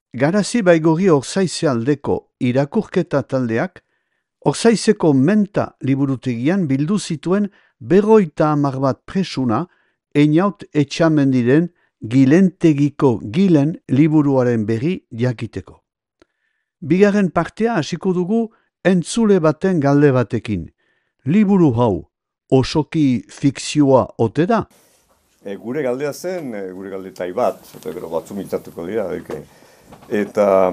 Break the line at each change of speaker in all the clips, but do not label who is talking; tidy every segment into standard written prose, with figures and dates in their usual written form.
Garazi Baigorri Orzaize aldeko irakurketa taldeak, Orzaizeko menta liburutegian bildu zituen 50 bat presuna Einaut Etxamendiren Gilentegiko Gilen liburuaren berri jakiteko. Bigarren partea hasiko dugu entzule baten galde batekin. Liburu hau osoki fikzioa ote da?
Gure galdea zen, gure galdetai bat, eta gero batzu mintzatuko dira. Eta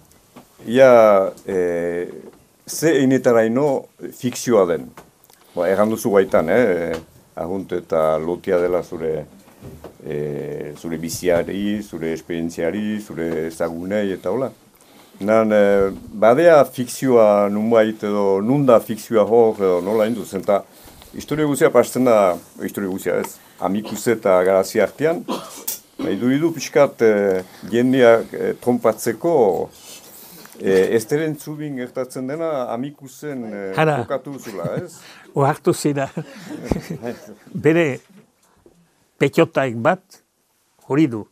ze einetaraino fikzioa den. Egan duzu baitan, ahunt eta lotia dela zure biziari, zure esperientziari, zure ezagunei eta hola. Badea fikzioa nunbait edo nunda fikzioa hor edo nola induzen, eta historia guzia pasten da, historia guzia ez, Amikuse eta Garazi artean, idu pixkat jendeak trompatzeko ez teren zubin gertatzen dena Amikusen kokatu zula, ez?
Oartu zira, bere petiotaik bat hori du.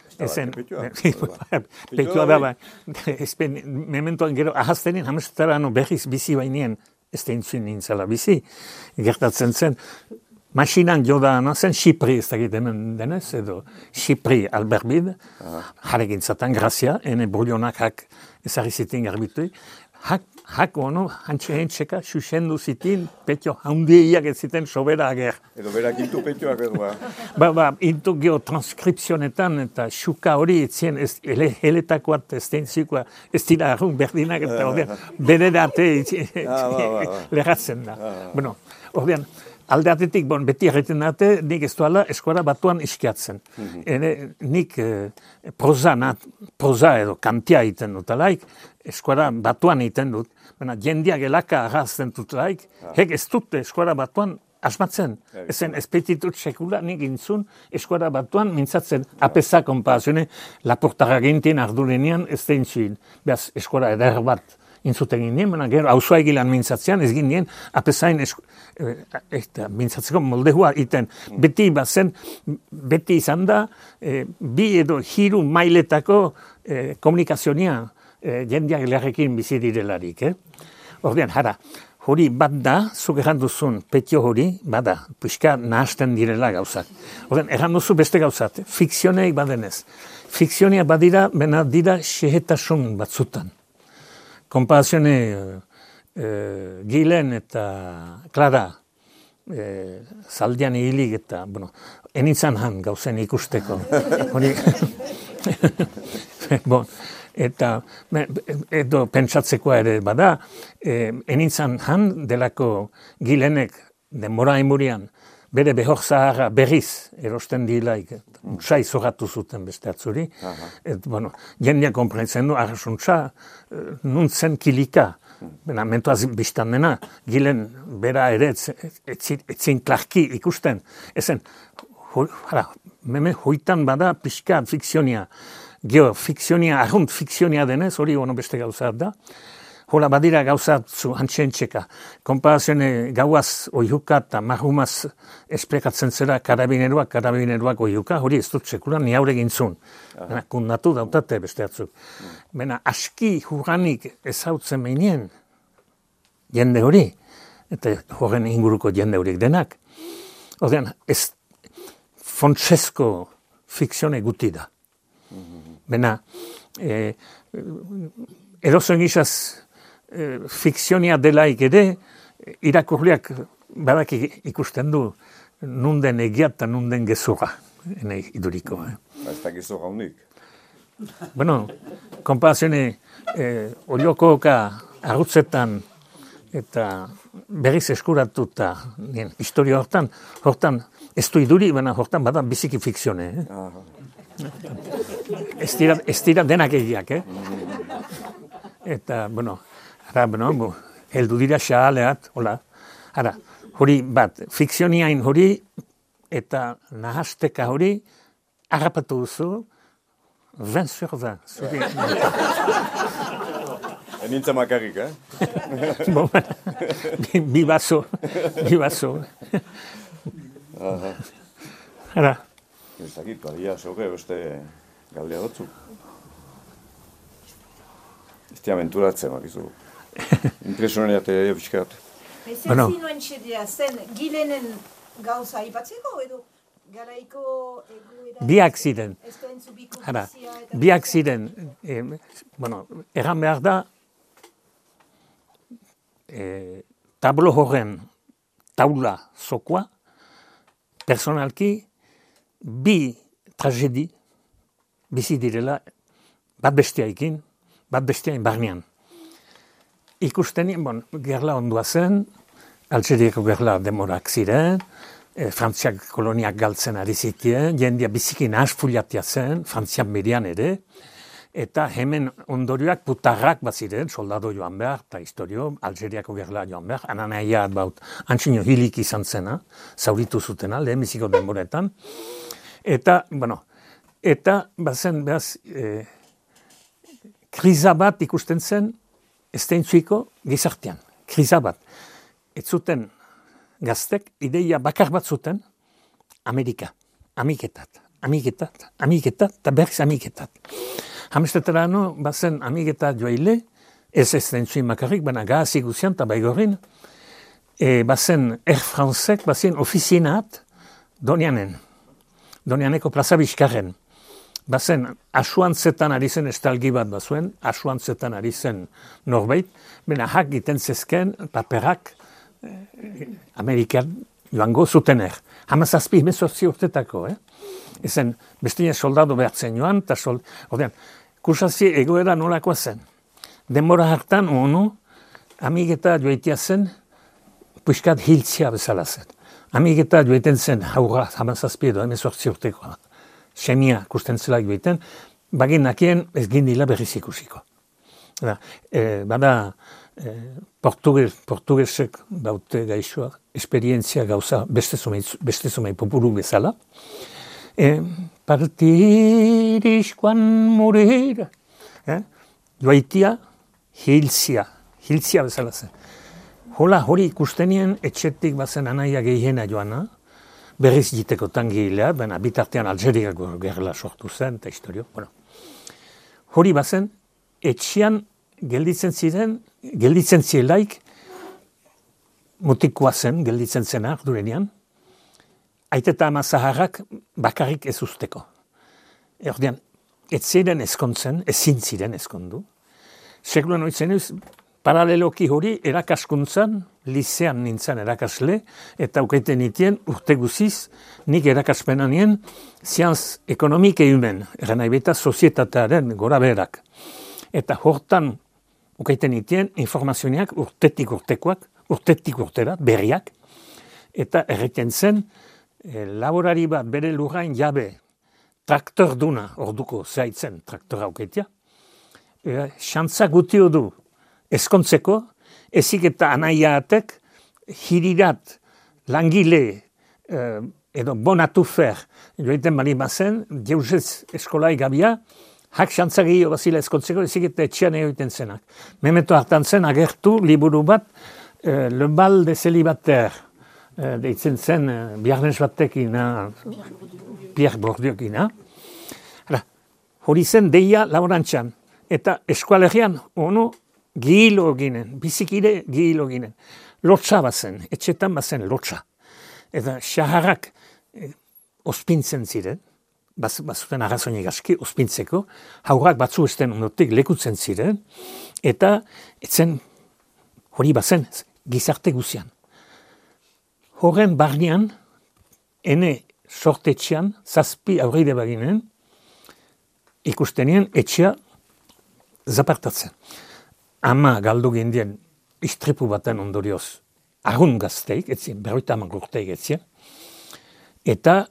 Petioa da, mementoan gero ahaztenin hamestara berriz bizi bainien ez da intzun nintzala bizi, gertatzen zen. Masinan jo da zen Xipri ez dakit hemen denez, edo Xipri Alberbid, jarekin zaten, grazia, ene brulionak hak ezarri zitin garbitu. Hak ono, hantxeka, xuxendu zitin, petio handiak ez ziten sobera ager.
Edo berak intu petioak edo
intu geo transkripzionetan eta xuka hori etzien heletakoat ez dentzikoa, ez dira arrun berdinak eta bere date leratzen da. Bueno, ordean, alde atetik, beti erreten dute, nik ez duala Eskora Batuan iskiatzen. Nik proza edo kantia egiten dut alaik, Eskora Batuan egiten dut, jendiak elaka arrazten dut alaik, hek ez dut Eskora Batuan asmatzen. Ezen espetitut sekula nik intzun Eskora Batuan mintzatzen apesa konparazione Laportara gintien ardurenian ez den zuin. Beaz, Eskora eder bat. Intzuten ginen, gero hausua egilan mintzatzean, ez ginen, apesain mintzatzeko moldehua iten. Beti izan da, bi edo hiru mailetako komunikazionia jendeak leharekin bizi direlarik. Ordean, hori bat da, zuk erran duzun petio hori, bada, pixka nahasten direla gauzak. Ordean, erran duzu beste gauzat, fikzioneik badenez. Fikzionia badira, bena dira xehetasun batzutan. Konparazione Gilen eta Clara zaldian hilik eta, enitzan han gauzen ikusteko. Eta edo pentsatzekoa ere bada, enitzan han delako Gilenek denbora emurian bere behor zaharra berriz erosten dilaik, utsai zoratu zuten beste atzuri. Jendeak konprentzen du, arrasuntza, nuntzen kilika. Mentoaz biztan dena, Gilen bera ere etzin klarki ikusten. Ezen, hoitan bada pixka fikzionia. Geo, fikzionia, arrunt fikzionia denez, hori beste gauzat da. Hola badira gauzatzu hantxentxeka. Konparazione gauaz oihuka eta marhumaz esplikatzen zera karabineruak oihuka, hori ez dut sekulan ni haure gintzun. Kundatu dautate beste atzuk. Aski juranik ezautzen meinien jende hori, eta horren inguruko jende horik denak. Ordean, ez Fonsesko fikzione guti da. Edozen gizaz fikzionia delaik ere, irakurliak badak ikusten du nunden egia eta nunden gezurra, ene iduriko.
Ez da gezurra honik.
Konparazione oliokooka arrutzetan eta berriz eskuratu eta historia hortan ez du iduri, hortan bada biziki fikzione. Ez dira denak egiak, Eta, heldu dira xaaleat, hola. Hori bat, fikzioniain hori eta nahasteka hori harrapatu duzu 20/20.
Nintzen makarrik,
Bi baso.
Ez dakit, badia, zoge, beste galdea batzuk. Ez di amenturatzen, bakizu. Impresionariate pixkat.
Ezen zinuen txedea, zen gilenen gauza aipatzeko edo garaiko egoera...
Biak ziren. Biak ziren. Egan behar da, tablo horren taula zokoa, personalki, bi tragedi bizi direla bat besteaikin, bat besteain barnean. Ikusten, gerla ondua zen, Algeriako gerla demorak ziren, Frantziak koloniak galtzen ari zitien, jendia bizikin asfuliatia zen, Frantzian berian ere, eta hemen ondorioak putarrak bat ziren, soldado joan behar, eta historio, Algeriako gerla joan behar, ananaia baut, antxino hilik izan zena, zauritu zutena, lehenbiziko denboretan, eta bazen, behaz, kriza bat ikusten zen, estentzuiko gizartean, kriza bat. Ez zuten gaztek, ideia bakar bat zuten, Amerika, amiketat, eta berriz amiketat. Hamestetara bazen amiketat joaile, ez estentzuin makarrik, baina gazi guzian, eta baigorin, bazen Air Francek, bazen ofizinat, Donianeko plaza Bizkarren. Bazen, asuantzetan ari zen estalgi bat bazuen, asuantzetan ari zen norbait, baina hak giten zezken paperak Amerikan joango zutener. 17 urtetako, Ezen, bestine soldado behartzen joan, eta kursazi egoera nolakoa zen. Denbora hartan, amigeta joaitia zen, puiskat hiltzia bezala zen. Amigeta joaiten zen, haura, 17 edo, 18 urtekoa. Semia kusten zela joaiten, bagin nakien ez gindila berriz ikusiko. Bada, portugesek daute gaixoa, esperientzia gauza beste zumei populu bezala. Partirizkoan morir. Joaitia, hiltzia bezala zen. Hori ikustenien etxetik bazen anaia gehiena joana, berriz jiteko tangilea, baina bitartean Algeriako gerla sortu zen, eta historio. Hori bazen, etxean gelditzen zielaik, mutikoa zen, gelditzen zena, ardurenean, aite eta ama zaharrak bakarrik ez usteko. Ordean, ez ziren ezkontzen, ezin ziren ezkondu. Sekulan oitzen paraleloki hori erakaskuntzan, licean nintzen erakasle, eta ukaiten nitien urte guziz, nik erakaspenan nien, zianz ekonomik eumen, eran nahi sozietatearen gora berak. Eta hortan ukaiten nitien informazioak urtetik urtera, berriak, eta erreten zen, laborari bat bere lurrain jabe, traktor duna, orduko zaitzen traktora ukaitia, xantza gutio du, ezkontzeko, ezik eta anaiatek hirirat langile edo bonatu fer joiten bali bazen, jeuzez eskolai gabia, hak xantza gehiago bazila ezkontzeko, ezik eta etxean egiten zenak. Memeto hartan zen agertu liburu bat, Le Bal de Celibater, deitzen zen Biarnes batekina, Pierre Bourdieu-kina. Hori zen deia laborantzan, eta eskualegian gihilo ginen, bizikide gihilo ginen. Lotsa bazen, etxetan bazen lotsa. Eta xaharrak ospintzen ziren, bazuten arrazoinik aski ospintzeko, haurrak batzu esten ondotik lekutzen ziren, eta etzen hori bazen gizarte guzian. Horren barnean, ene sortetxean, 7 aurreide baginen, ikustenien etxea zapartatzen. Ama galdu gendien istripu baten ondorioz argun gazteik, etzien, 50 urteik etzien, eta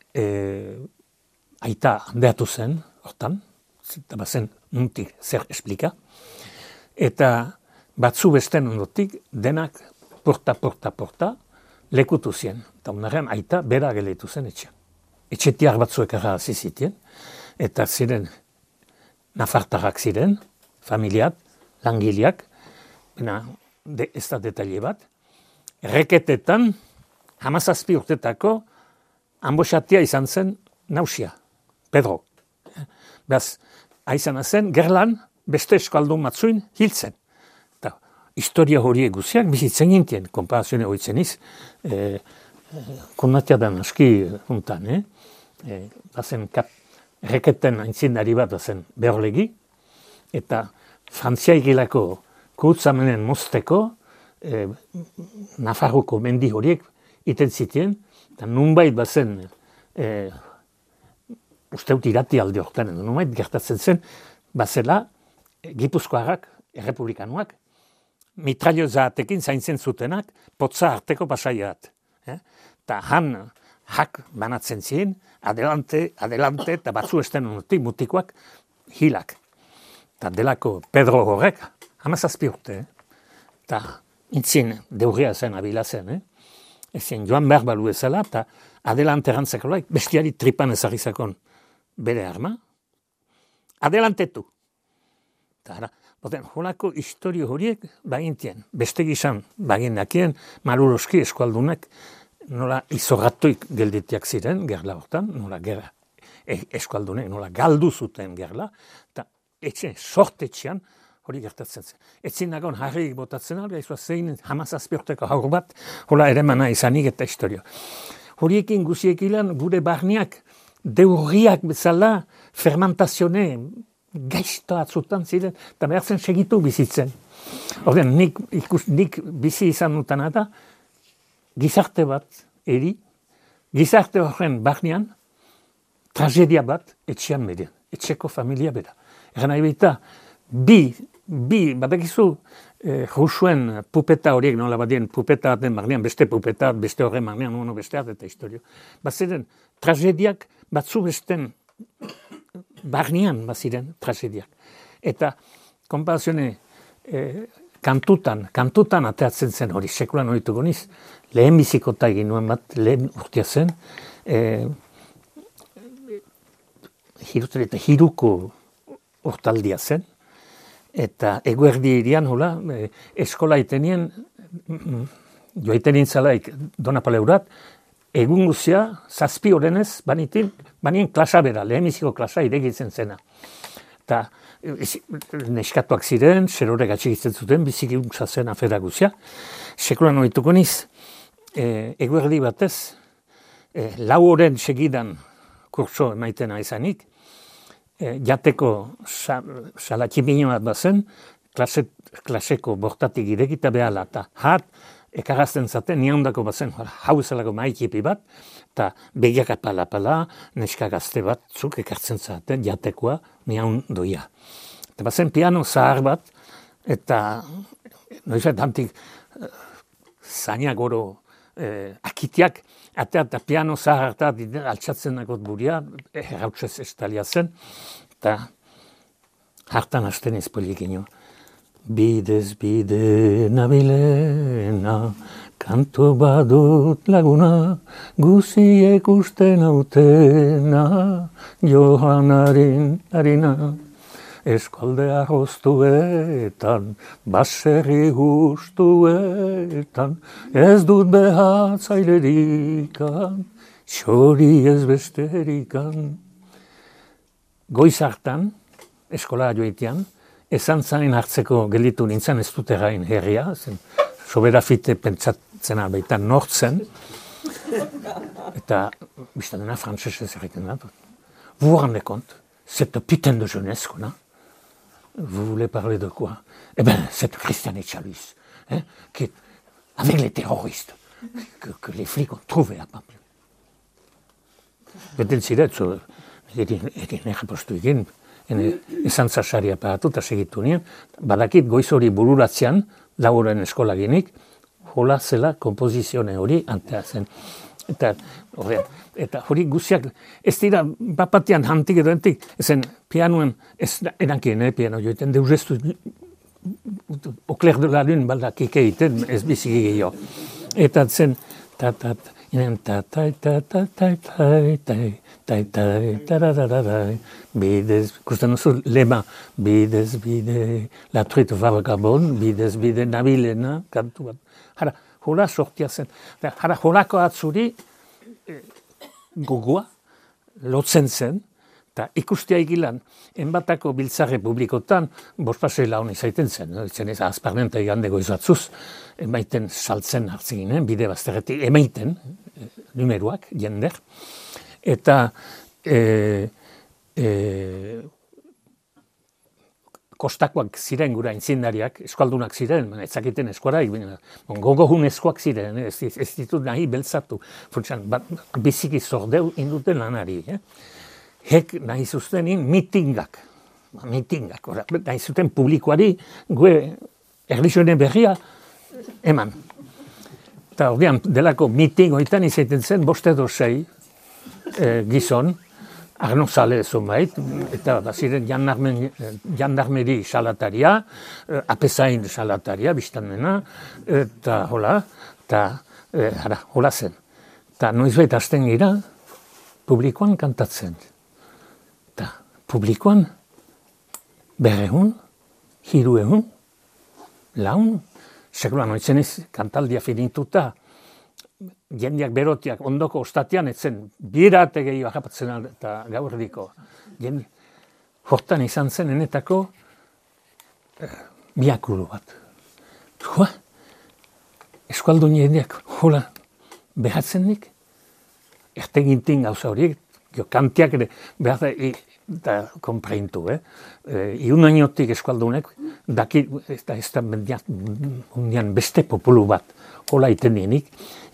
aita handeatu zen, hortan, eta bazen nuntik zer esplika, eta batzu besten ondotik denak porta lekutu zien, eta onaren aita bera geleitu zen etxean. Etxetiak batzuek errazi zitien, eta ziren nafartarrak ziren, familiat, langileak, ez da detaile bat, reketetan, 17 urtetako, anboxatia izan zen nausia, Pedro. Beraz, aizan zen, gerlan, beste eskaldun batzuin hiltzen. Eta historia horiek guziak bizitzen gintien, konparazione hoitzen iz, konnatia da aski juntan, bazen reketen aintzindari bat bazen Beorlegi, eta Frantzia igilako kurutzamenen mozteko Nafarroko mendi horiek iten zitien, eta nunbait bazen usteut irati alde hortan, nunbait gertatzen zen, bazela Gipuzkoarrak, errepublikanuak, mitraiozatekin zaintzen zutenak, potza arteko pasaiat. Eta hak banatzen ziren, adelante, eta batzu esten mutikoak hilak. Eta delako Pedro horrek, 17 urte, eta intzien deurria zen, abila zen, ezin joan behar balu ezala, eta adelante erantzeko laik, bestiari tripan ezagizakon bere arma, adelantetu. Eta holako historio horiek bagintien, beste gizan baginakien, Maluroski eskualdunak nola izorratuik gelditiak ziren, gerla hortan, nola gerra eskualdunek, nola galdu zuten gerla, eta etxe, sortetxean, hori gertatzen zen. Etzin nagon harrik botatzen alga, izua zein 17 urteko haur bat, hola ere mana izanik eta historio. Horiekin guziek ilan, gure barniak, deurriak bezala, fermentazione, gaizto atzutan ziren, eta behar zen segitu bizitzen. Horten, nik bizi izan dutana da, gizarte bat eri, gizarte horren barnean, tragedia bat etxean beren, etxeko familia bera. Egan nahi baita, badakizu, rusuen pupeta horiek, nola badien pupeta baten barnean, beste pupeta, beste horren barnean, beste eta historio. Baziren, tragediak batzu besten barnean baziren tragediak. Eta, konparazione, kantutan ateatzen zen hori, sekulan horituko niz, lehen bizikota egin nuen bat, lehen urtia zen, hiruko hortaldia zen, eta eguerdi irian, hola, eskola itenien, joaiten intzalaik Donapaleurat, egun guzia, 7 horrenez, banien klasa bera, lehenbiziko klasa iregitzen zena. Eta neskatuak ziren, zerore gatxigitzen zuten, bizikuntza zen afera guzia. Sekulan horituko niz, eguerdi batez, 4 horen segidan kurso emaitena izanik, jateko salatximino bat bazen, klaseko bortatik irekita behala, eta ekarazten zaten, niondako bazen, hau ezalako maikipi bat, eta begiak apala, neska gazte bat, zuk ekartzen zaten, jatekoa, nion doia. Eta bazen piano zahar bat, eta noizat hantik zainak oro akitiak, eta piano zahar eta altxatzen nakot buria, errautzez estalia zen, eta hartan hasten izpolikino. Bidez bide nabilena, kantu badut laguna, guziek usten autena, Johanaren harina. Eskualdea hoztuetan, baserri guztuetan, ez dut behatzailerikan, xori ez besterikan. Goiz hartan, eskola joitean, esan zain hartzeko gelditu nintzen ez dut errain herria, sobera fite pentsatzen albaitan nortzen, eta biztadena frantzesez erreken da. Vous vous rendez compte, cette putain de jeunesse qu'on a, vous voulez parler de quoi? Eh bien, cette Christiane Chalus, qui, avec les terroristes, que les flics ont trouvé à Pamplona. Beten ziretzu, egin errepostu egin, esan zasari aparatu eta segitu nien, badakit goiz hori bururatzean, lauren eskola ginik, jola zela kompozizione hori antea zen. Eta hori guziak, ez dira bapatean hantik edo entik, ezen pianuen, ez erankien piano joiten, deureztu, okler de la lune baldakik egiten, ez biziki gehiago. Eta zen, bidez, ikusten duzu, lema, bidez, bide, la truite vagabond, bidez, bide, nabilena, kantu bat. Hara, hola sortia zen. Hara, holako atzuri gogoa, lotzen zen, Eta ikustia egilan, enbatako biltzarre publikotan, bospasei laun izaiten zen, zen ez azparmenta igandego izatzuz, emaiten saltzen hartzen ginen, bide bazterretik, emaiten, numeruak, jender, eta kostakoak ziren gura intzindariak, eskualdunak ziren, etzakiten eskuarak, gogohun eskuak ziren, ez ditut nahi beltzatu, funtsan, biziki zordeu induten lanari. Hek nahi zuztenin mitingak, nahi zuten publikoari, gue erlijioen berria eman. Eta ordean, delako miting oitan izaiten zen, 5 edo 6 gizon, Arno Zale zonbait, eta baziren jandarmeri salataria, apezain salataria, biztanmena, eta hola, hola zen. Eta noizbait hasten gira, publikoan kantatzen. Eta publikoan, 200, 300, 400, sekulan noitzen ez kantaldia finituta, jendeak berotiak ondoko ostatean etzen birate gehiago akapatzen eta gaur diko. Hortan izan zen enetako biakulu bat. Eskualdun jendeak hola behatzen nik, ertegintin gauza horiek, kantiak ere behar da konpreintu. Iunainotik eskualdunek, daki ez da mundian beste populu bat hola iten dienik,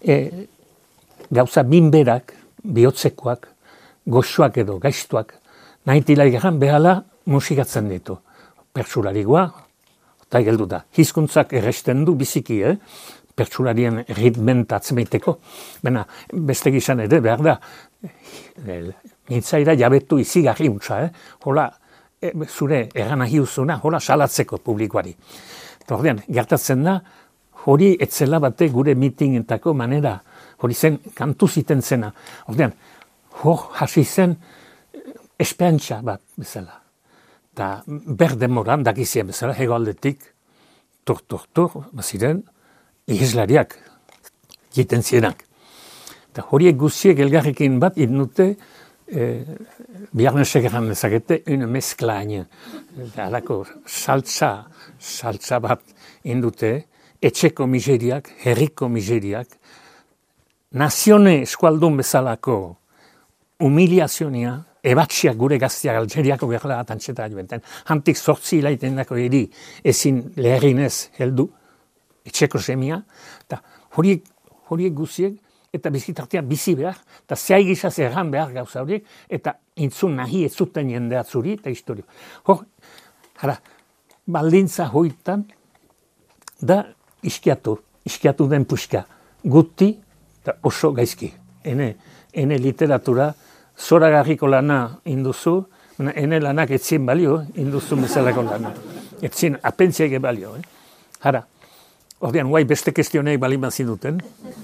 gauza binberak, bihotzekoak, goxoak edo gaiztuak, nahitila egeran behala musikatzen ditu. Pertsularigua, eta geldu da. Hizkuntzak erresten du biziki, pertsularien ritmenta atzemeiteko. Baina, beste gizan ere, behar da, nintzaira jabetu izigarri untza, hola, zure eran ahiuzuna, hola salatzeko publikoari. Eta ordean, gertatzen da, hori etzela bate gure mitingentako manera, hori zen kantu ziten zena. Ordean, hor hasi zen esperantza bat bezala. Eta berdemoran dakizien bezala, hegoaldetik, tur, baziren, iheslariak, jiten zienak. Eta horiek guztiek elgarrekin bat idnute, biarnesek egan dezakete, une mezklaine. Halako saltza bat indute, etxeko miseriak, herriko miseriak, nazione eskualdun bezalako humiliazionia, ebatxiak gure gaztiak Algeriako gerla atantxeta joenten, hantik 8 hilaiten dako eri ezin leherrinez heldu, etxeko semia, eta horiek guziek, eta bizitartea bizi behar, eta zehai gizaz erran behar gauza horiek, eta intzun nahi ez zuten jendeatzuri, eta historio. Hor, baldintza hoitan, da iskiatu den puxka, guti eta oso gaizki. Ene literatura, zoragarriko lana induzu, ene lanak etzien balio, induzu bezalako lana. Etzien apentziak balio. Ordean, guai beste kestioneik bali mazin duten.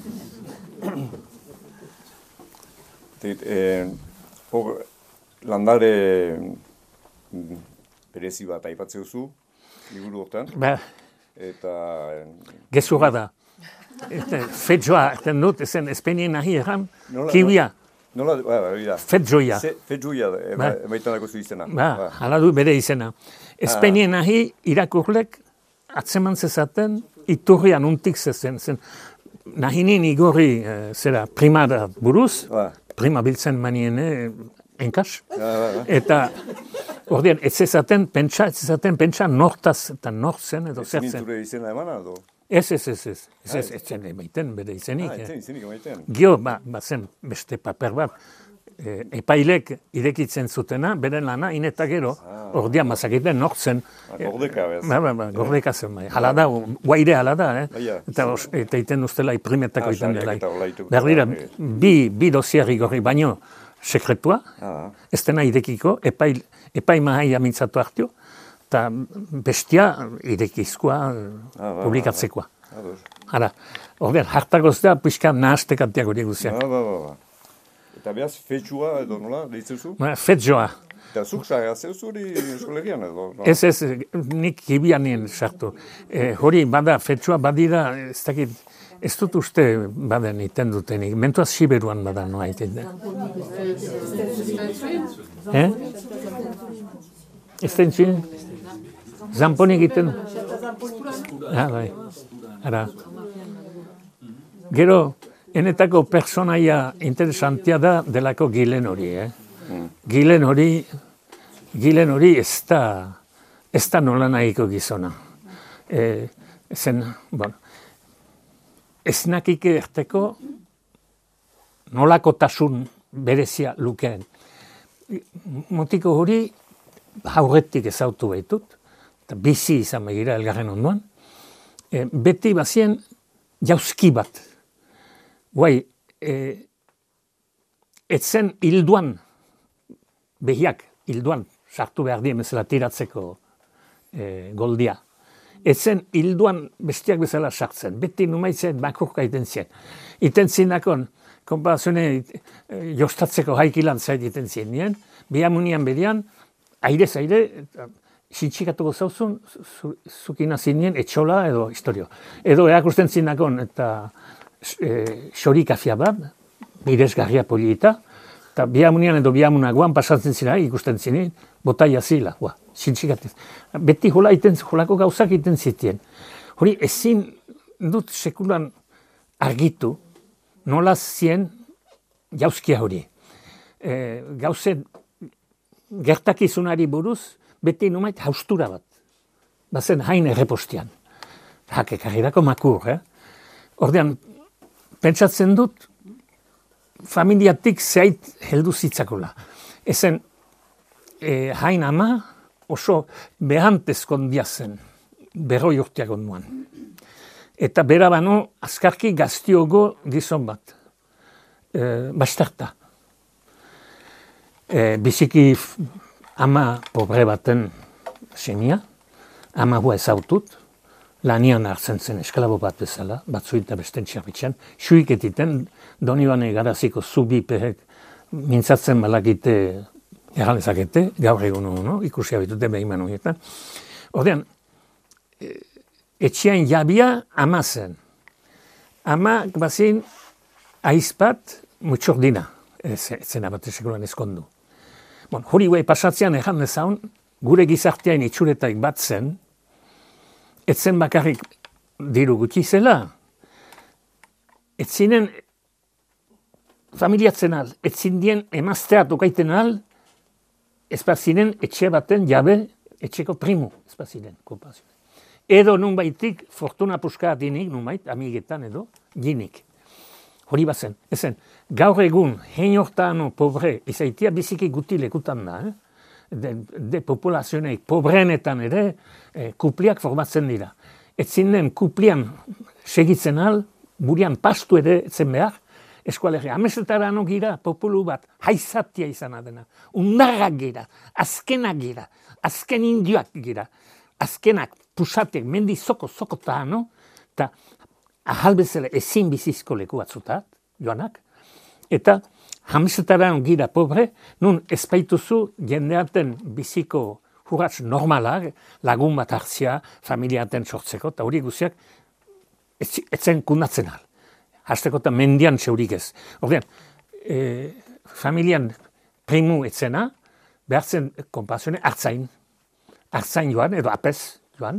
Landare berezi bat aipatzea duzu, liburu hortan. Eta...
Gezurra da. Fetjoa, erten dut, ezen espenien nahi erran, kiwia.
Nola,
Fetjoia.
Fetjoia, emaitan dako zu izena.
Hala du bere izena. Espenien nahi irakurlek atzeman zezaten, iturrian untik zezen. Nahinin igorri primara buruz, prima biltzen maniene enkas. Eta ordean, ez zezaten pentsa nortaz eta nortzen edo zertzen.
Ez zure izena emana edo?
Ez zen emaiten bere izenik.
Izenik emaiten.
Gio, zen beste paper bat, epailek irekitzen zutena, beren lana, ineta gero, ordean mazakiten nortzen.
Gordeka, bez.
Gordeka zen, hala da, guaire hala da, eta iten ustela primetako iten dela. Berdira, bi dosiari gorri baino sekretua, ez dena irekiko, epai mahai amintzatu hartio, eta bestia irekizkoa publikatzekoa. Hala, ordean, hartagoz da, pixka nahaztekatiak hori guziak.
Eta behaz, fetxua edo nola, deitzen zu?
Fetjoa.
Eta zuk sarratzeu zuri eskolegian edo?
Ez, nik kibian nien sartu. Hori, bada, fetxua badira, ez dakit, ez dut uste baden iten dutenik. Mentuaz Siberuan bada noa iten. Ez da entzun? Zamponi egiten? Bai. Ara. Gero, enetako personaia interesantia da delako Gilen hori, Gilen hori ez da nola nahiko gizona. Ez nakik erteko nolakotasun berezia lukeen. Motiko hori aurretik ezautu baitut, eta bizi izan begira elgarren ondoan, beti bazien jauzki bat. Guai, etzen hilduan, behiak hilduan sartu behar dien bezala tiratzeko goldia. Etzen hilduan bestiak bezala sartzen, beti numaitzen bakurka iten zien. Iten zinakon, konparazione jostatzeko haikilan zait iten zien nien, bihamunian bedian, airez aire, sintxikatuko zauzun, zukina zinien etxola edo historio. Edo erakusten zinakon eta xorikafia bat, miresgarria polita, eta bihamunian edo bihamunagoan pasatzen zira, ikusten zinen, botaia zila, sintxikatez. Beti holako gauzak iten zitien. Hori ezin dut sekulan argitu, nola zien jauzkia hori. Gauzen gertakizunari buruz, beti numait haustura bat. Bazen hain errepostian. Hakekarrirako makur, Ordean, pentsatzen dut, familiatik zait heldu zitzakola. Ezen, hain ama oso behantezkondia zen, berroi urteak onduan. Eta berabano, azkarki gaztiogo gizon bat. Bastarta. Biziki ama pobre baten semia, ama hua ezautut, lanian hartzen zen esklabo bat bezala, batzuin eta besten txarritxan, xuiketiten, Donibane Garaziko zubiperek mintzatzen balakite erralezakete, gaur egun ikusi abitute behiman horietan. Ordean, etxean jabia ama zen. Ama bazin aizpat mutxordina, zena bat esekulan eskondu. Hori guai pasatzean erran dezaun, gure gizartean itxuretaik bat zen, etzen bakarrik diru gutxi zela, etzinen familiatzen al, etzindien emazteat okaiten al, ezpazinen etxe baten jabe, etxeko primu, ezpazinen, kompazioen. Edo nun baitik, fortuna puska dinik, nun bait, amigetan edo, ginik. Hori bazen, ezen, gaur egun, hein hortano pobre, izaitia biziki guti lekutan da, de populazioneik pobreenetan ere kupliak formatzen dira. Etzinen kuplian segitzen al, burian pastu ere etzen behar, eskualegia. Amesetara gira populu bat, haizatia izan adena, undarrak gira, azkenak gira, azken indioak gira, azkenak pusatek, mendi zoko eta eta ahalbezela ezin bizizko leku batzutat, joanak, eta hamezetaran gira pobre, nun espaituzu jendeaten biziko hurratz normalak, lagun bat hartzia, familiaten sortzeko, eta hori guziak etzen kundatzen al. Hasteko eta mendian zeurik ez. Ordean, familian primu etzena, behartzen konpazione hartzain joan, edo apez joan,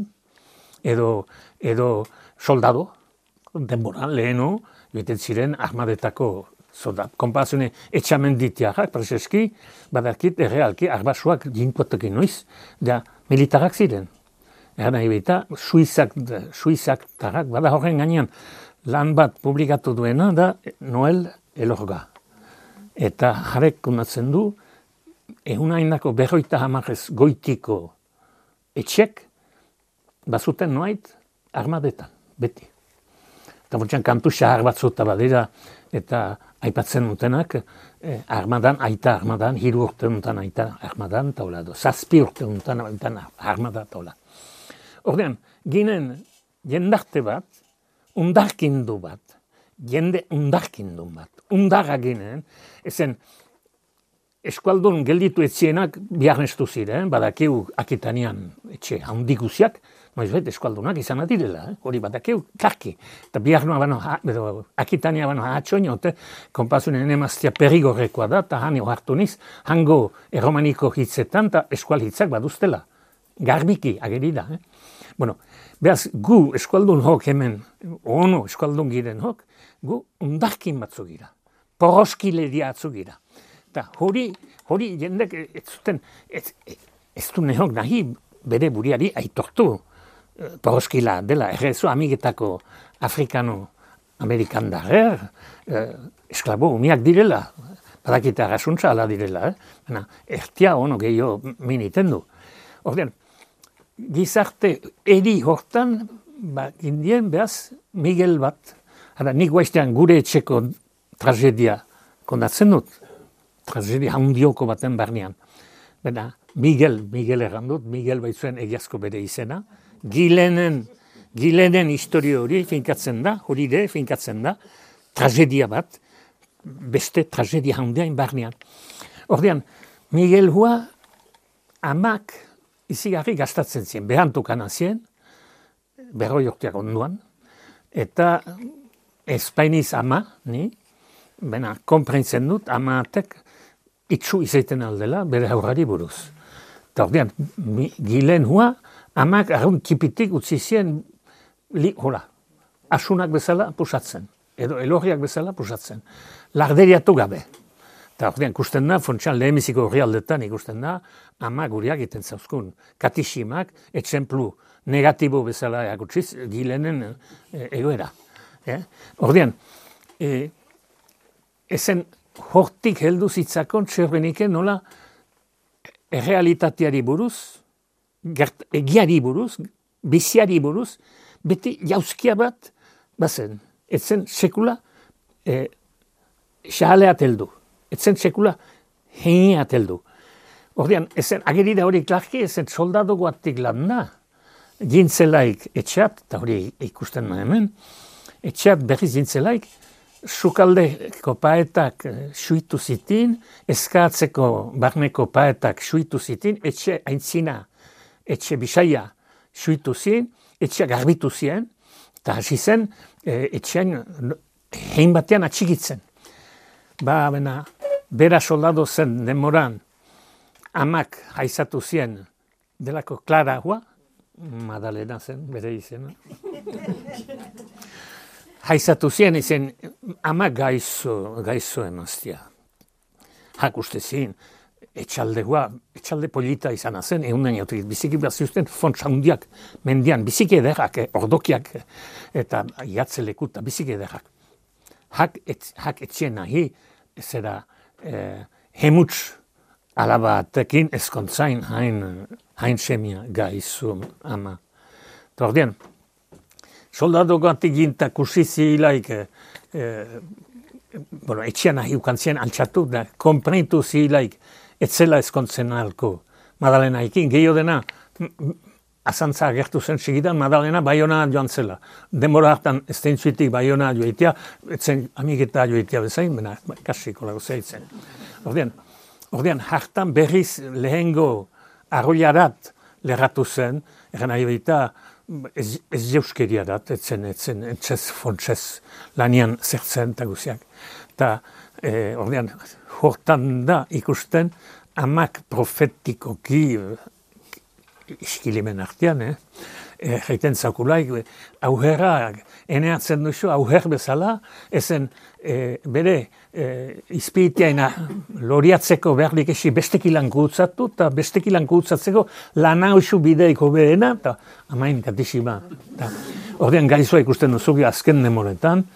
edo soldado, denboran lehenu, joiten ziren armadetako soldat. Konpazione etxamenditiarrak, prezeski, badakit errealki arbasuak jinkotekin noiz, da militarak ziren. Nahi baita, suizak tarrak, bada horren gainean, lan bat publikatu duena da Noel Elorga. Eta jarek kunatzen du, egunainako 50 goitiko etxek, bazuten noait armadetan, beti. Eta bortxan kantu xahar batzuta badira, eta aipatzen dutenak, aita armadan, 3 urte dutan aita armadan, taula do, 7 urte dutan armadan, taula. Ordean, ginen jendarte bat, undarkindu bat, jende undarkindu bat, undarra ginen, ezen eskualdun gelditu etzienak biarnestu ziren, badakiu Akitanian etxe handikusiak, noizbait eskualdunak izan direla, hori badakiu karki. Eta biarnoa bano, Akitania bano atxoinote, konpasunen emaztia perigorrekoa da, eta hani ohartu niz, hango erromaniko hitzetan, eta eskual hitzak baduztela. Garbiki ageri da. Bueno, behaz, gu eskualdun hok hemen, ono eskualdun giren hok, gu undarkin batzu gira. Poroskileria atzu gira. Eta hori jendek ez du nehok nahi bere buriari aitortu poroskila dela. Errezo amigetako afrikano-amerikandarer esklabo umiak direla. Badakita rasuntza ala direla. Ertia ono gehiago miniten du. Ordean, gizarte eri hortan, indien behaz Miguel bat, nik guaiztean gure etxeko tragedia kondatzen dut. Tragedia handioko baten barnean. Bena, Miguel errandut, Miguel baitzuen egiazko bere izena. Gilenen historio hori finkatzen da, tragedia bat, beste tragedia handiain barnean. Ordean, Miguel hua amak izigarri gastatzen zien, behantukana zien, berroi urteak onduan, eta Espainiz ama, bena, konprentzen dut, amatek itxu izaiten aldela bere aurrari buruz. Eta ordean, Gilen hua, amak arrun kipitik utzi zien, asunak bezala pusatzen, edo elorriak bezala pusatzen, larderiatu gabe. Eta ordean, ikusten da, fontxan lehemiziko horri aldetan ikusten da, amak guriak iten zauzkun, katiximak, etxemplu negatibo bezala eakutsiz, Gilenen egoera. Ordean, ezen hortik heldu zitzakon txerbenike nola errealitateari buruz, egiari buruz, biziari buruz, beti jauzkia bat bazen. Etzen sekula xahaleat heldu. Etzen sekula heineat heldu. Ordean, ezen agerida hori klarki, ezen soldado guatik landa, jintzelaik etxeat, eta hori ikusten da hemen, etxeat berriz jintzelaik, sukaldeko paetak suitu zitin, eskatzeko barneko paetak suitu zitin, etxe aintzina, etxe bisaia suitu zin, etxea garbitu zien, eta hasi zen etxean hein batean atxigitzen. Bera soldado zen demoran, amak haizatu zien delako Clara hua, Madalena zen, bere izena. Haizatu zien izen, ama gaizo emaztia. Hak uste zin, etxalde polita izan zen, egunen jautik, biziki bat ziusten fontsa hundiak, mendian, biziki ederrak, ordokiak, eta iatzeleku, eta biziki ederrak. Hak etxien nahi, zera, hemuts alabatekin ezkontzain hain semia gaizu ama. Tordian, soldado gatik ginta kursizi hilaik, etxean nahi ukantzien altxatu da, konprentu zilaik, etzela ezkontzen alko Madalena ikin, gehiago dena, azantza agertu zen segidan, Madalena Baiona joan zela. Demora hartan ez tentzuitik Baiona joitea, etzen amigeta joitea bezain, bena kasiko lago zeitzen. Ordean, hartan berriz lehengo arroiarat lerratu zen, eran nahi baita ez jeuskeriarat, etzen etxez fontxez lanian zertzen eta guziak. Eta ordean, hortan da ikusten, amak profetikoki iskilimen artean, jaiten zaukulaik, auherra, eneatzen duzu, auher bezala, ezen bere izpiteaina loriatzeko beharrik esi bestekilan gutzatu, eta bestekilan gutzatzeko lana osu bideiko behena, eta amain katixima. Ordean gaizua ikusten duzu, azken demoretan,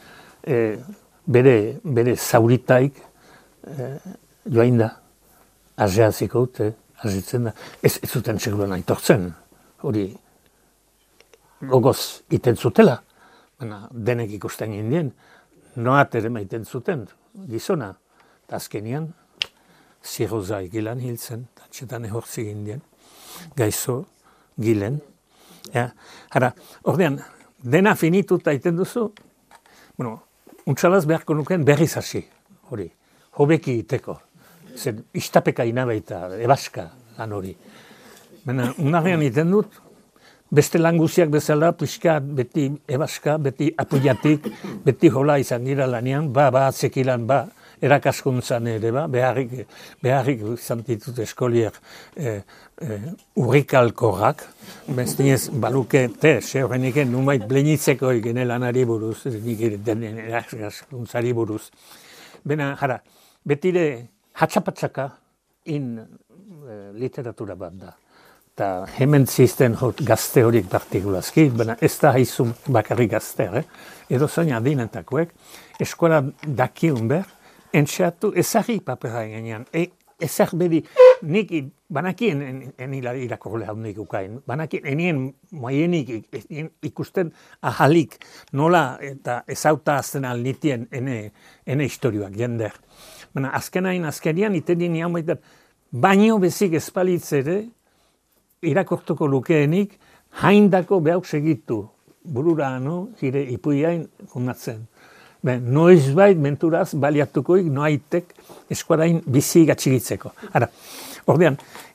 bere zauritaik joain da, azeaziko dute, azitzen da. Ez zuten seguruan aitortzen, hori gogoz iten zutela, denek ikusten indien, noat ere maiten zuten, gizona, eta azkenian, ziroza egilan hiltzen, txetan ehortzi indien, gaizo, gilen. Ordean, dena finituta iten duzu, untsalaz beharko nuken berriz hasi, hori, hobeki iteko. zen istapeka inabaita, ebaska, han hori. Baina, unarrean iten dut, beste lan guziak bezala, pixka, beti ebaska, beti apuiatik, beti jola izan gira lanean, atzekilan, erakaskuntzan ere, beharrik izan ditut eskoliek urrikalkorrak, bestinez baluke, horrenik numait blenitzeko egene lanari buruz, den erakaskuntzari buruz. Bena, jara, betire hatxapatzaka literatura bat da. Eta hemen zizten gazte horiek partikulazki, baina ez da haizun bakarrik gazte, edo zoin adinetakoek, eskola dakiun behar, entxeatu ezagik papera egenean. Ezag bedi, nik banakien enila irakorle handik ukain, banakien enien moienik ikusten ahalik nola eta ezauta azten alnitien ene historioak jender. Baina azkenian itedien nian baita, baino bezik espalitzere, irakortuko lukeenik, haindako behauk segitu, burura jire ipuiain fundatzen. Noiz bait menturaz baliatukoik noaitek eskuarain bizi gatxigitzeko. Ara, ordean,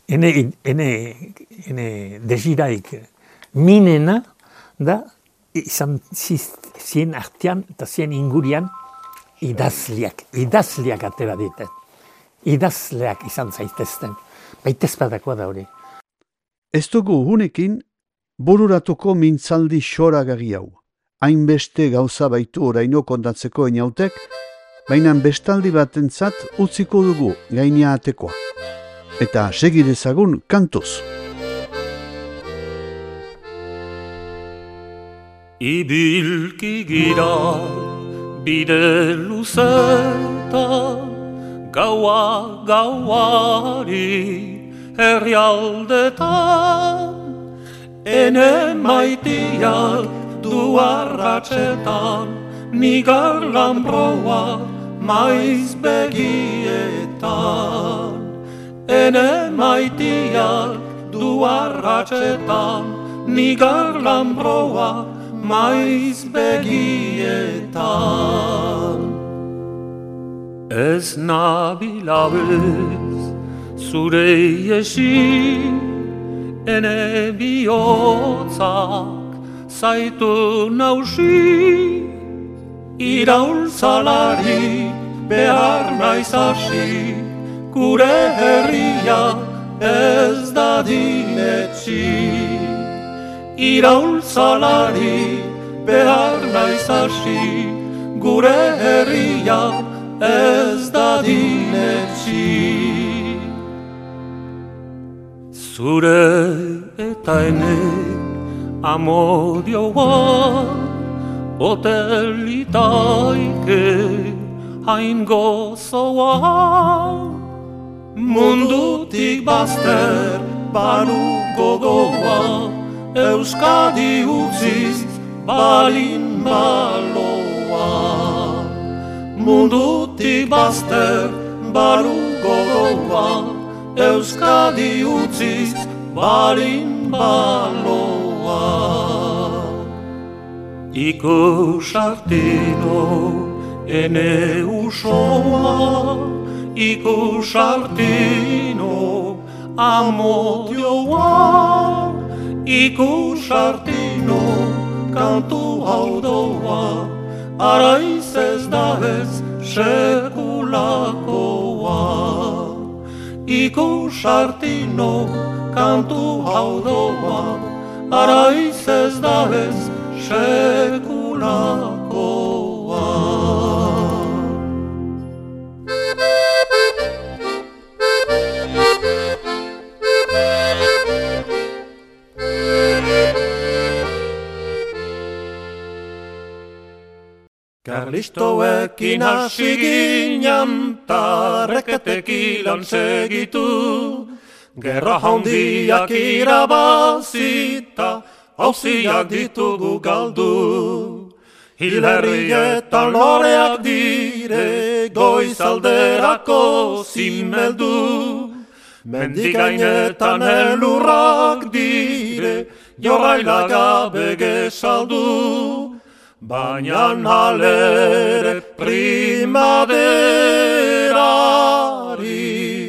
ene desiraik minena da, izan zien artean eta zien ingurian idazliak atera ditet. Idazleak izan zaitezten. Baitezpadakoa da hori.
Ez dugu hunekin bururatuko mintzaldi xoragarri hau. Hainbeste gauza baitu oraino kontatzeko inautek, baina bestaldi batentzat utziko dugu gaina atekoa. Eta segidezagun kantuz.
Ibilki gira bide luzetan, gauari herrialdetan, ene maitiak du arratsetan, nigar lambroa maiz begietan. Ene maitiak du arratsetan, nigar lambroa maiz begietan. Ez nabilabez zure iesi, ene bihotzak zaitu nausi, iraultzalari behar naiz hasi, gure herria ez dadin etxi. Iraultzalari behar naiz hasi, gure herria ez dadin etxi. Zure eta ene amodioa, otelitaike hain gozoa, mundutik bazter banu gogoa, Euskadi utziz balin baloa. Mundutik bazter banu gogoa, Euskadi utziz balin baloa. Ikusartino ene usoa, ikusartino amodioa, ikusartino kantu hau doa, araiz ez da ez sekulakoa. Ikusartino kantu hau doa, araiz ez da ez sekulakoa. Karlistoekin hasi ginen ta reketekilan segitu, gerra handiak irabazita, hauziak ditugu galdu. Hilherrietan loreak dire, goizalderako zimeldu. Mendigainetan elurrak dire, jorraila gabe gesaldu. Baina halere primaderari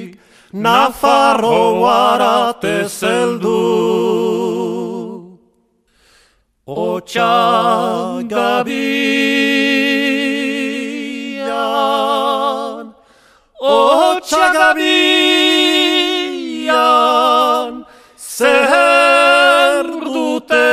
Nafarroara tezeldu. Otxagabian, zer dute.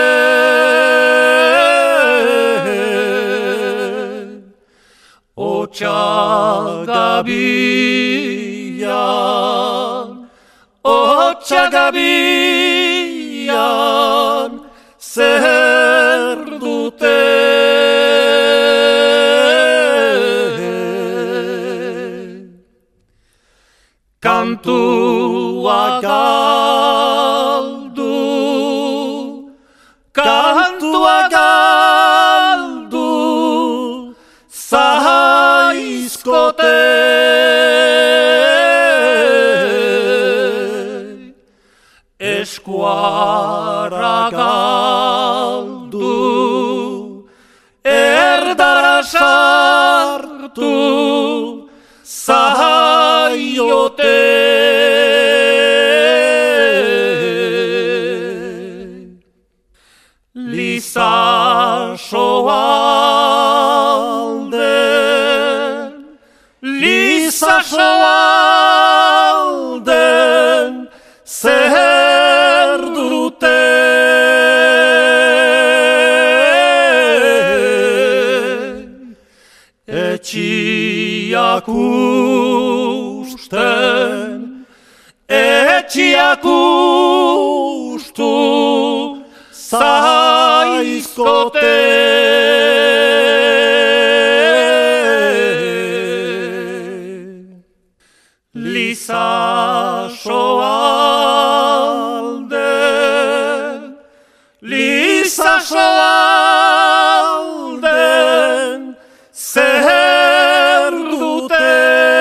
Otxagabian, zer dute. Kantua galdu, zaizkote. Eskuara galdu, erdara sartu, zaiote. Lizasoalden, zer dute. Etxiak ustu, zaizkote. Lizasoalden, zer dute.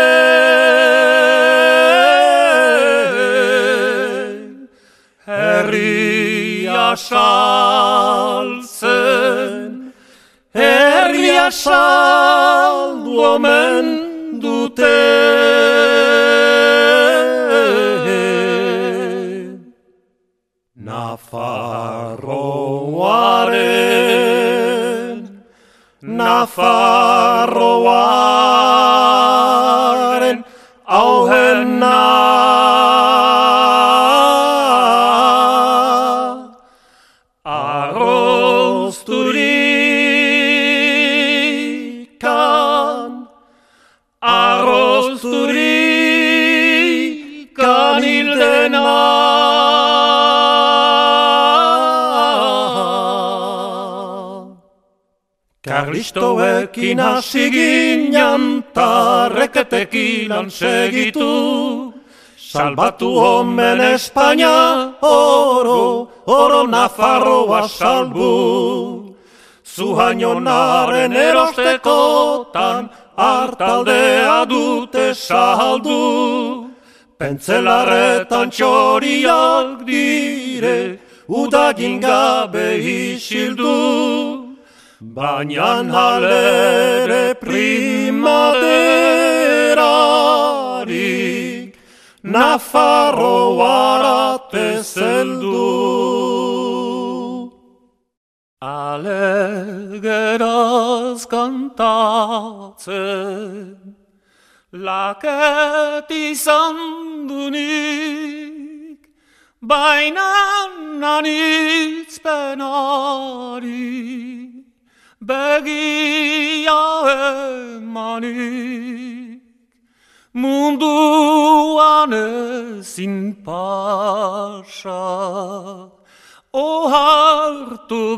Herria saldu omen dute. Nafarroaren auhena. Arrozturikan hildena. Karlistoekin hasi ginen ta reketekilan segitu. Salbatu omen Espainia, oro Nafarroa salbu. Zuhainonaren erostekotan hartaldea dute saldu. Pentzelarretan txoriak dire, udagin gabe isildu. Baina halere primaderarik, Nafarroara tezeldu. Alegeraz kantatzen, laket izan dunik, baina anitzpenari begia emanik. Munduan ezin pasa, ohartu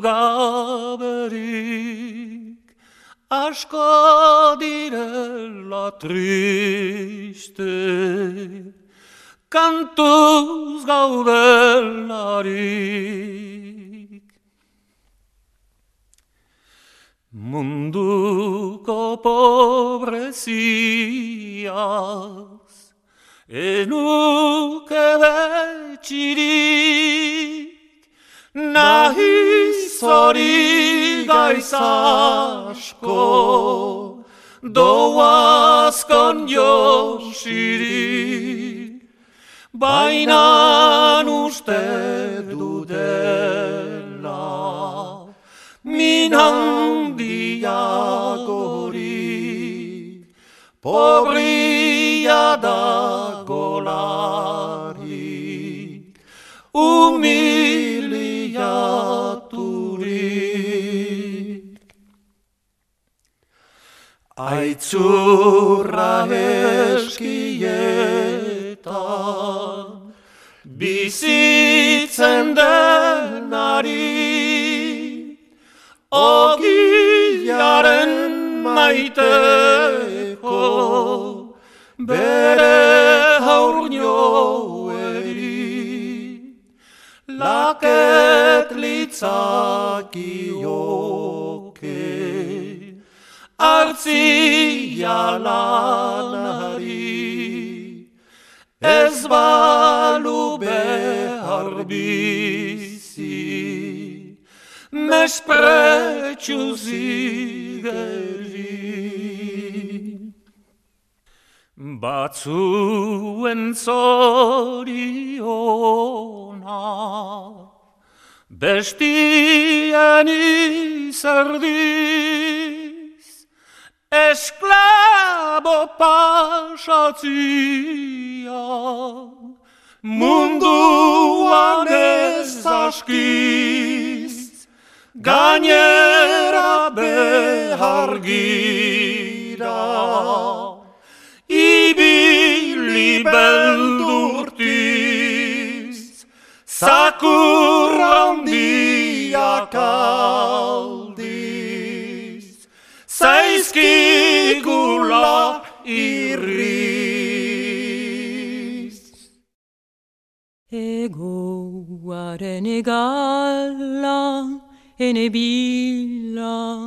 gaberik, asko direla triste, kantuz gaudelarik. Munduko pobreziaz enuke betxirik, nahiz hori gaiz asko, doazkon josirik. bainan uste dudela, min handiak hori, pobria da golarik, humiliaturik. Aitzurra eskietan, bizitzen denari, ogiaren maiteko, bere haurnioeri, laket litzakioke. Artzia lanari, ez balu behar bizi, mespretxu zigeri. Batzuen zoriona, bestien izerdi, esklabo pasatzia, munduan ez askiz, gainera behar gira, ibili beldurtiz, zakur handiak aldiz, zaizkigula irriz.
Egoaren egala, ene bila,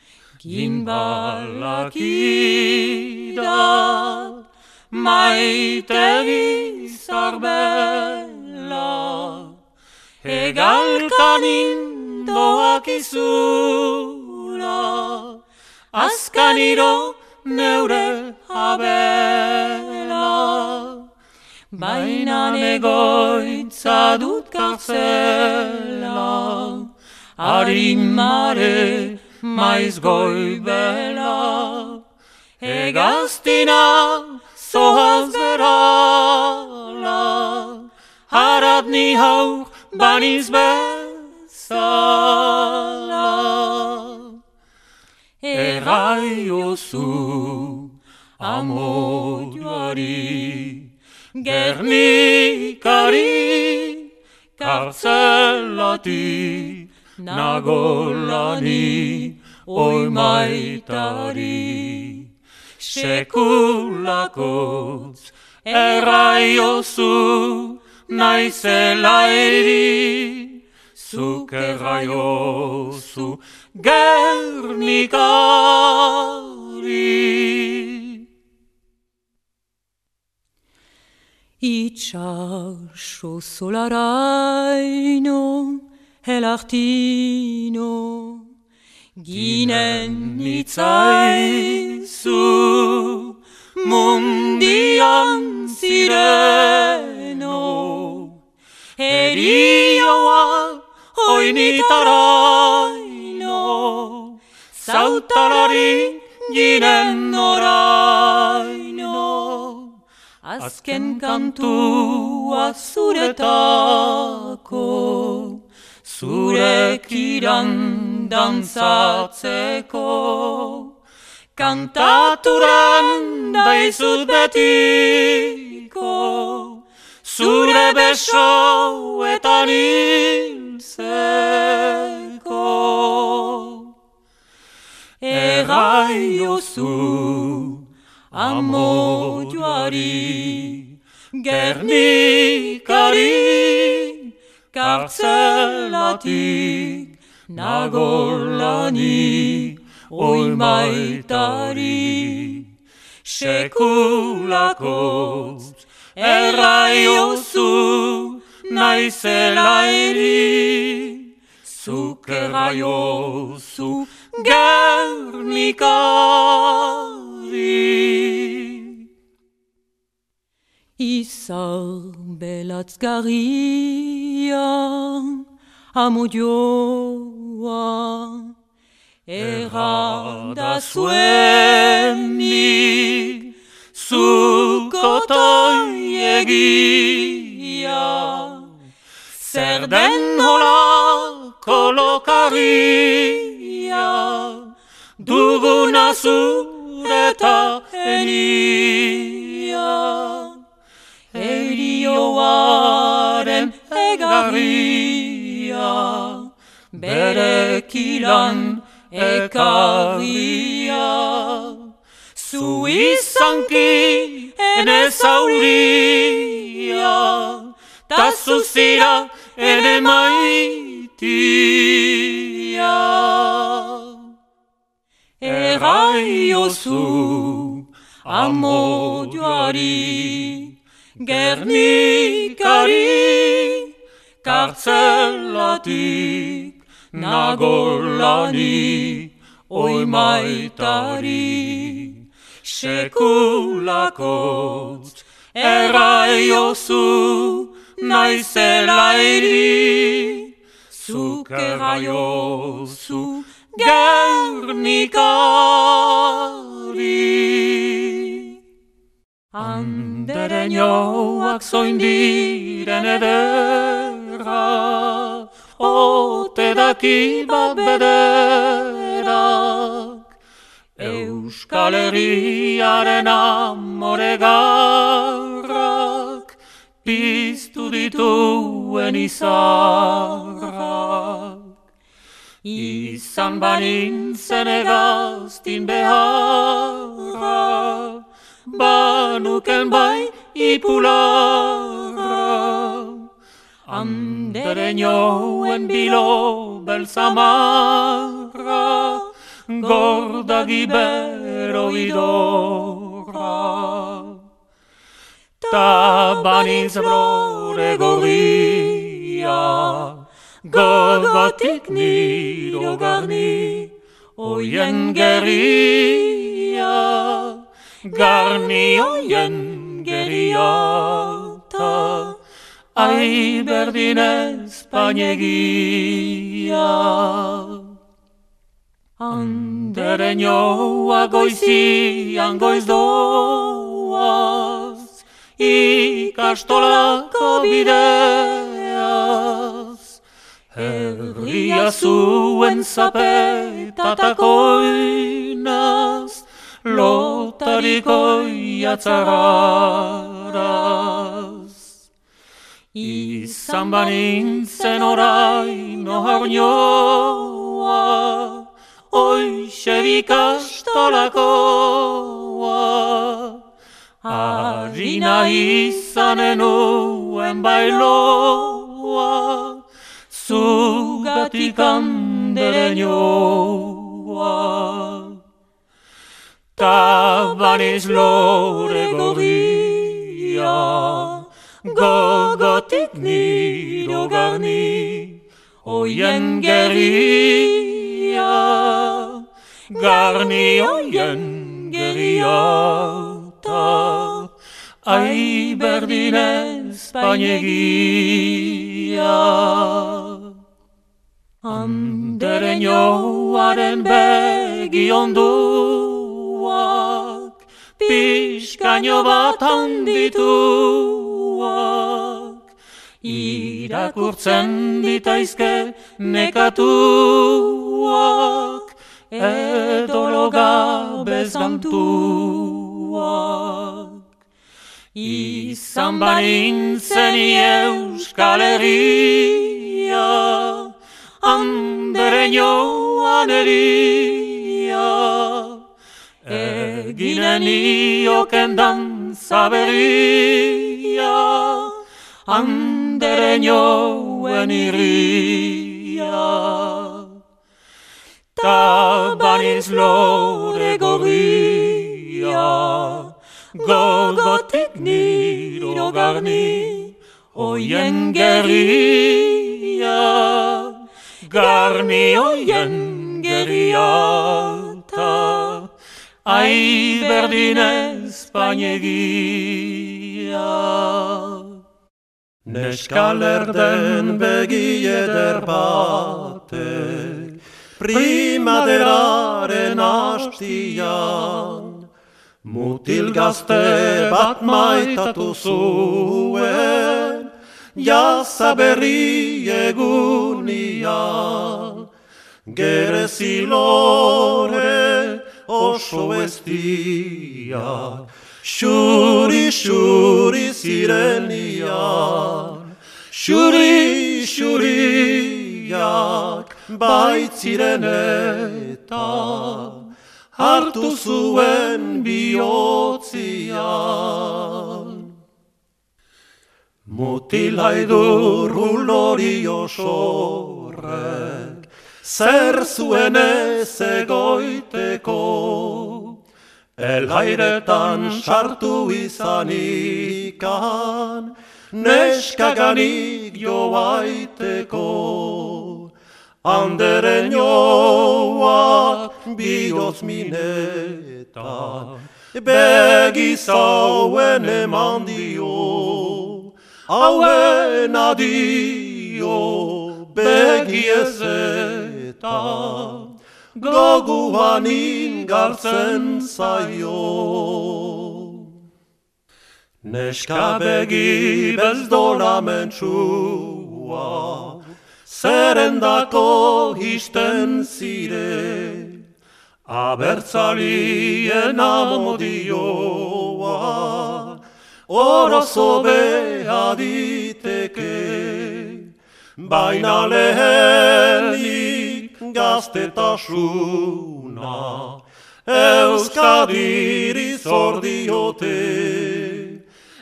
ginbalakida, maite gizarbela, egalkanin doakizula, azkaniro neure abela, bainan egoitza dut kartzela, harimare maiz goibela, egaztina zoaz berala, harat ni haur baniz bezala. Erraiozu amodioari, Gernikari, kartzelatik nagolani, oi maitari. Sekulakotz erraiozu naizela eri, zuk erraiozu Gernikari. Itxaso solaraino, helartino, ginen itzaizu, mundian zireno, erioa oinitaraino, zautalari ginen oraino. Azken kantua zuretako, zurekiran dantzatzeko, kantaturan daizut betiko, zure besoetan hiltzeko. Erraiozu amodioari, Gernikari, kartzelatik nagolani, oi maitari. Sekulakotz erraiozu naizela eri, zuk erraiozu Gernikari.
izar belatzgarria, amodioa, erranda zuenik, zukotoi egia, zer den hola kolokaria, duguna zureta enia, erioaren egarria, bere kilan ekarria, zu izanki ene zauria, ta zuzira ene maitia. Erraiozu amodioari, Gernikari, kartzelatik nagolani, oimaitari. Sekulakotz erraiozu naizelairi, zuk erraiozu Gernikari. Andereñoak zoindiren ederra, ote daki bat bederak, Euskal Herriaren amoregarrak, piztu dituen izarrak. Izan banintzen egaztin beharra, banuken bai ipularra. Andereñoen bilo beltzamarra, gordagi bero idorra. Ta banintz blore gorria, gogotik niro garni, oien geria, garni oien geria, ta ai berdin espainegia. Andereñoa goizian goiz doaz, ikastolako bideaz, herria zuen zapetatakoinaz, lotarikoi atzararaz. Izan banintzen orain oharnioa, oixe bikastolakoa, harina izanen nuen bailoa, zugatik andereñoa. Ta baniz lore gorria, gogotik niro garni, oien geria, garni oien geria, ta ai berdin espainegia. Andereñoaren begi onduak, pixkaino bat handituak, irakurtzen ditaizke nekatuak, edo gabe zantuak. Izan banintzen Euskal Herria, andereñoan eria, eginen ioken dantza berria, andereñoen irria. Ta baniz lore gorria, gogotik niro garni, oien geria, garni oien geria, ta ai berdin espainegia. Neska lerden begi eder batek, primaderaren hastian, mutil gazte bat maitatu zuen, jasa berri egunian, gerezi lore oso bestia, xuri zirenian, xuriak baitziren eta hartu zuen bihotzian. Mutil haidur ulori osorrek zer zuen ez egoiteko, elhairetan sartu izanikan, neskaganik joaiteko. Anderen joak bihotz minetan, begizauen eman dio, hauen adio, begi ezeta, goguan ingartzen zaio. Neska begi bezdolamentsua, zerendako histen zire, abertzalien amodioa, orozo beha diteke, baina lehenik gaztetasuna, Euskadiri zor diote,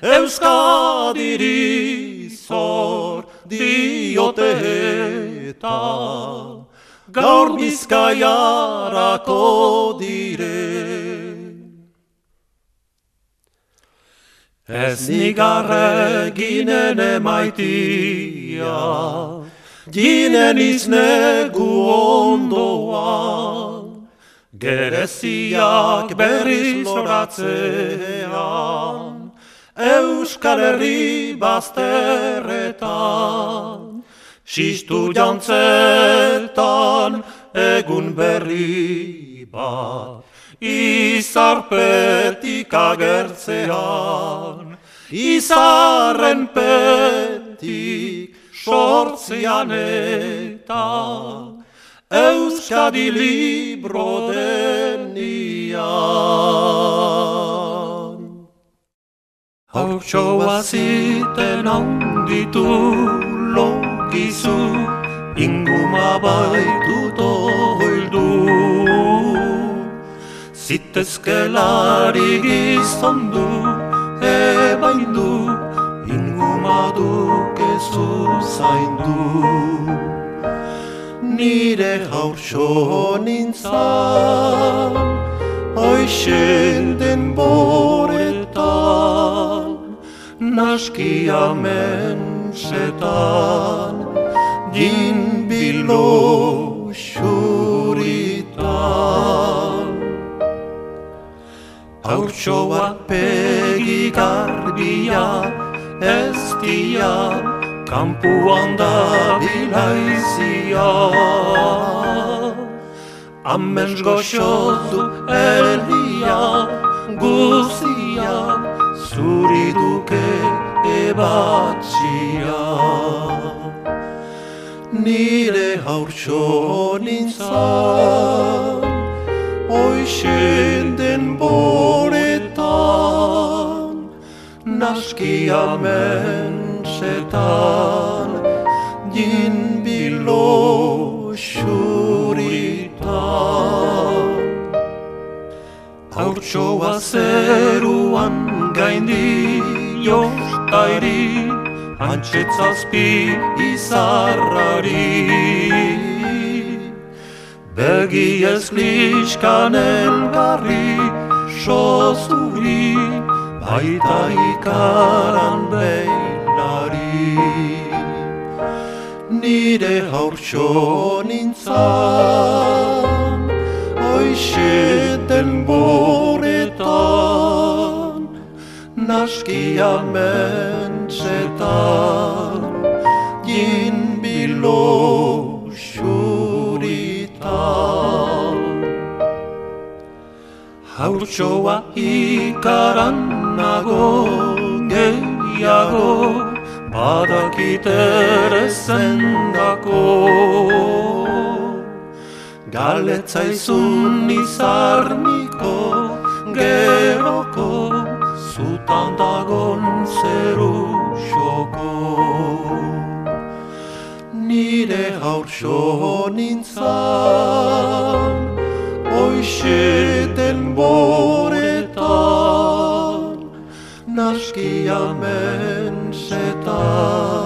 Euskadiri zor diote eta gaur Bizkaiarako dire. Ez nigarre ginen emaitia, ginen iznegu ondoa, gereziak berriz loratzean, Euskal Herri bazterretan, sistu jantzetan egun berri bat, izarpetik agertzean, izarren petik sortzean eta Euskadi libro denian. Haurtxoa ziten handitu logizu, inguma baitut oildu. Zitezkelari gizondu, ebaindu, inguma dukezu zaindu. Nire haurtxo nintzan, hoixen denboretan, naskia mensetan, din bilo xuritan. Haurtxoak pegi garbia, ez dia, kampuan da bilaizia. Amens goxozu erdia, guzia, zuri duke ebatzia. Nire haurtxo nintzan, hoixen denboretan, naskia mensetan, din bilo xuritan. Haurtxoa zeruan gaindi jostairi, antxetzazpi izarrari. Begi ez liskan elgarri, sozuri, baita ikaran behinari. Nire haurtxo nintzan, hoixe denboretan, naskia mentsetan, jin bilo xuritan. Haurtsoa ikaran nago, gehiago, badakit ere zendako. Galetzaizun izarniko, geroko, zutan dagon zeru xoko. Nire haurtso nintzan, hoixe denboretan, naskia mentsetan.